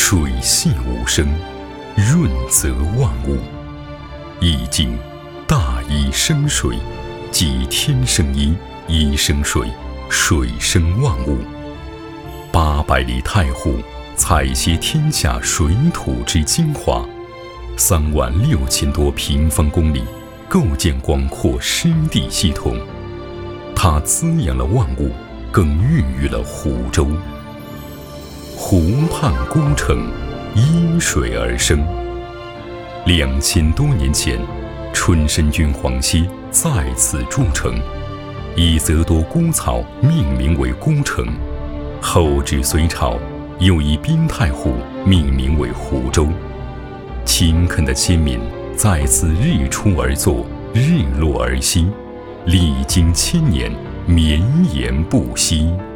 水系无声，润泽万物。易经大禹生水，即天生一，一生水，水生万物。800里太湖采撷天下水土之精华，36000多平方公里，构建广阔湿地系统。它滋养了万物，更孕育了湖州。湖畔孤城，依水而生。2000多年前，春申君黄歇在此筑城，以则多孤草命名为孤城。后至隋朝，又以滨太湖命名为湖州。勤恳的先民在此日出而作，日落而息，历经千年，绵延不息。